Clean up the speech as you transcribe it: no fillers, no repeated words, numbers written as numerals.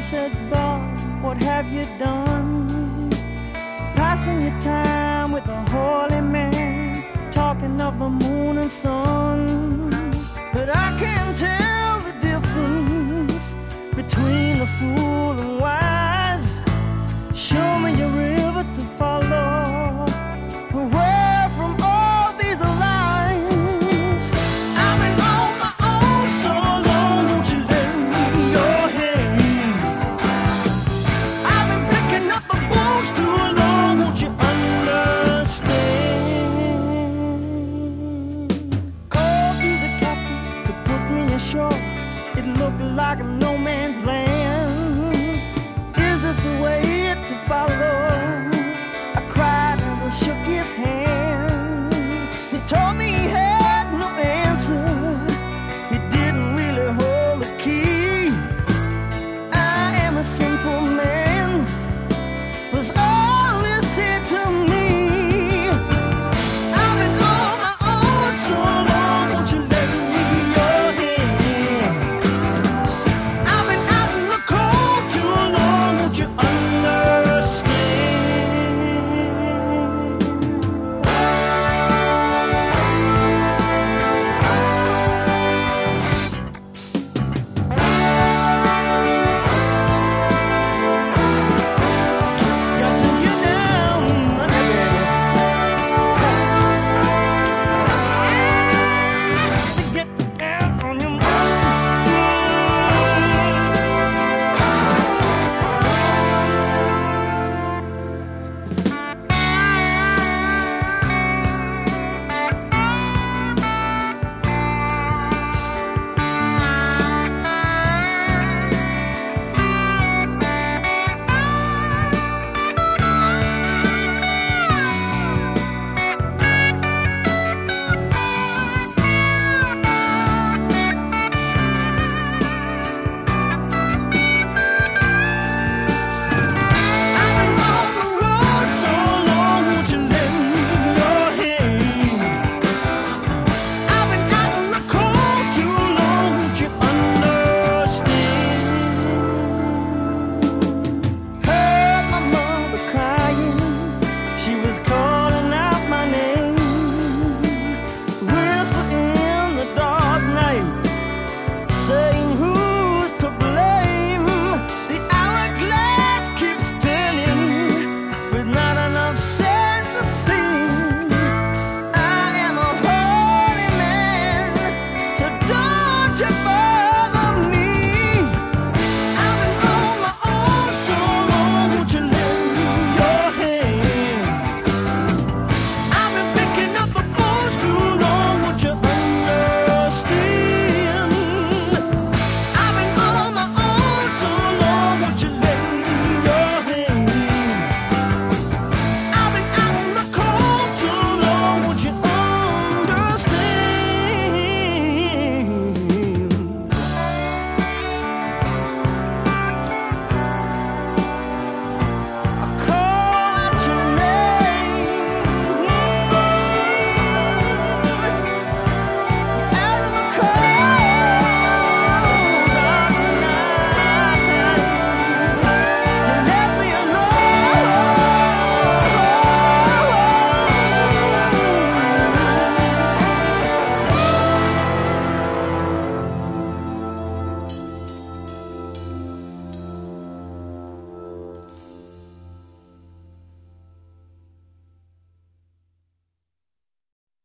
said, Bob, what have you done? Passing your time with a holy man, talking of the moon and sun. But I can't tell the difference between the fool and wise. Show me a river to follow, away from all these lies. I've been on my own so long, won't you lend me your hand? I've been picking up the bones too long, won't you understand? Called to the captain to put me ashore. It looked like a